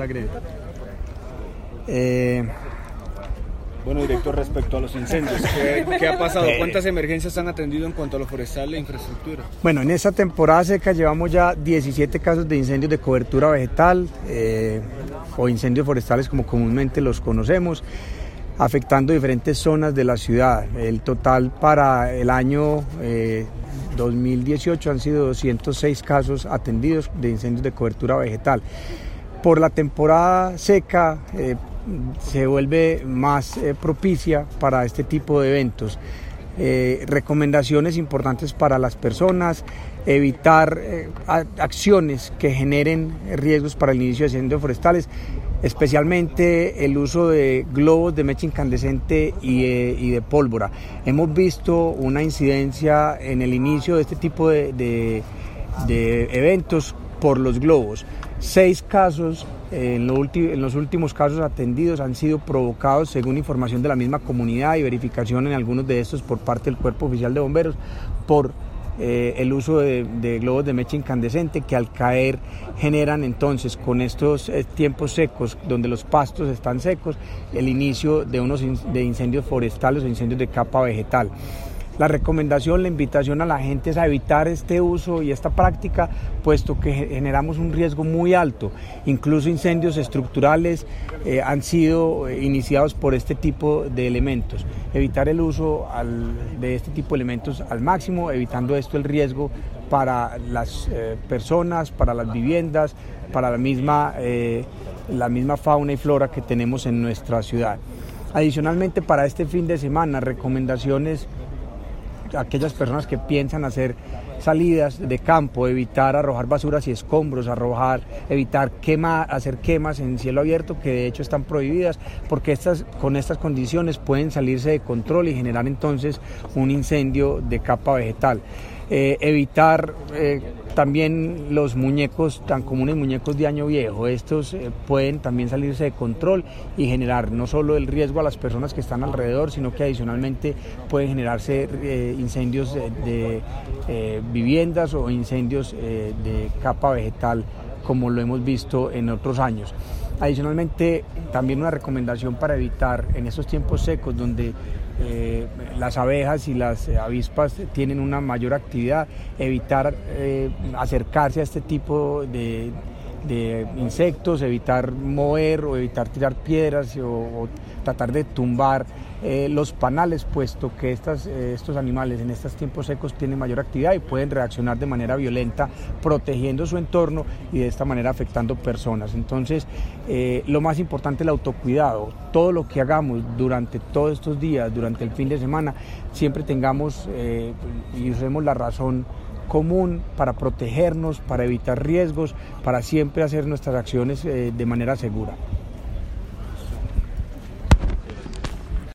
Sagredo. Bueno, director, respecto a los incendios, ¿qué ha pasado? ¿Cuántas emergencias han atendido en cuanto a lo forestal e infraestructura? Bueno, en esta temporada seca llevamos ya 17 casos de incendios de cobertura vegetal o incendios forestales como comúnmente los conocemos, afectando diferentes zonas de la ciudad. El total para el año 2018 han sido 206 casos atendidos de incendios de cobertura vegetal. Por la temporada seca se vuelve más propicia para este tipo de eventos. Recomendaciones importantes para las personas: evitar acciones que generen riesgos para el inicio de incendios forestales, especialmente el uso de globos de mecha incandescente y de pólvora. Hemos visto una incidencia en el inicio de este tipo de eventos por los globos. 6 casos en los últimos casos atendidos han sido provocados, según información de la misma comunidad y verificación en algunos de estos por parte del Cuerpo Oficial de Bomberos, por el uso de globos de mecha incandescente, que al caer generan entonces, con estos tiempos secos donde los pastos están secos, el inicio de incendios forestales o incendios de capa vegetal. La recomendación, la invitación a la gente es a evitar este uso y esta práctica, puesto que generamos un riesgo muy alto. Incluso incendios estructurales han sido iniciados por este tipo de elementos. Evitar el uso de este tipo de elementos al máximo, evitando esto el riesgo para las personas, para las viviendas, para la misma fauna y flora que tenemos en nuestra ciudad. Adicionalmente, para este fin de semana, recomendaciones: aquellas personas que piensan hacer salidas de campo, evitar arrojar basuras y escombros, evitar hacer quemas en cielo abierto, que de hecho están prohibidas, porque con estas condiciones pueden salirse de control y generar entonces un incendio de capa vegetal. Evitar también los muñecos tan comunes, muñecos de año viejo. Estos pueden también salirse de control y generar no solo el riesgo a las personas que están alrededor, sino que adicionalmente pueden generarse incendios de viviendas o incendios de capa vegetal, como lo hemos visto en otros años. Adicionalmente, también una recomendación para evitar en estos tiempos secos, donde las abejas y las avispas tienen una mayor actividad, evitar acercarse a este tipo de insectos, evitar mover o evitar tirar piedras o tratar de tumbar los panales, puesto que estos animales en estos tiempos secos tienen mayor actividad y pueden reaccionar de manera violenta, protegiendo su entorno y de esta manera afectando personas. Entonces, lo más importante es el autocuidado. Todo lo que hagamos durante todos estos días, durante el fin de semana, siempre tengamos y usemos la razón común para protegernos, para evitar riesgos, para siempre hacer nuestras acciones de manera segura.